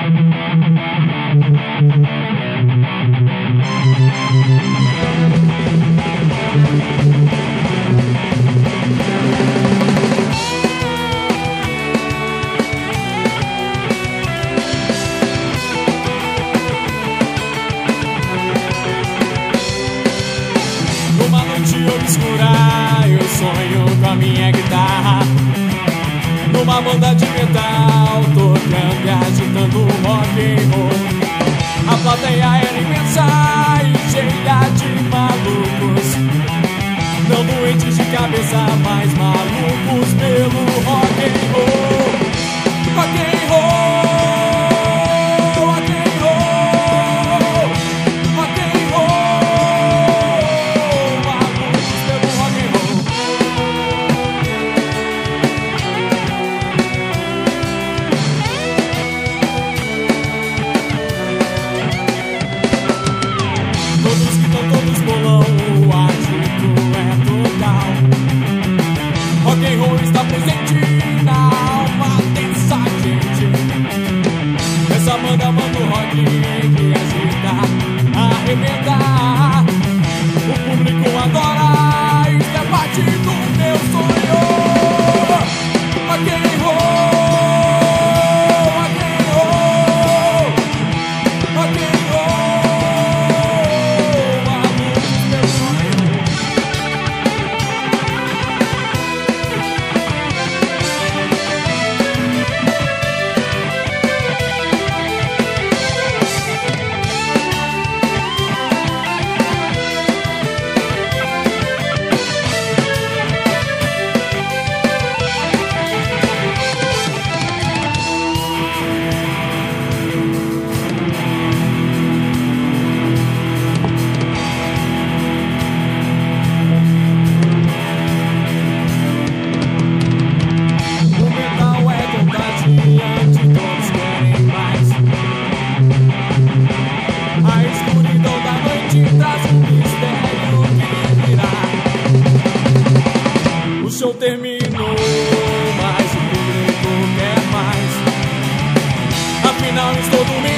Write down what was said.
Numa noite obscura eu sonho com a minha guitarra, numa banda de metal, tocando e agitando rock and roll. A plateia era imensa e cheia de malucos, não doentes de cabeça, mas malucos pelo rock and roll. Rock and roll. Todos bolão, o agito é total. Rock and roll está presente na alma dessa gente. Essa banda manda o rock que agita, arrebenta. O público adora, isso é parte do meu sonho. Rock and roll. O show terminou, mas o público quer mais. Afinal estou dormindo.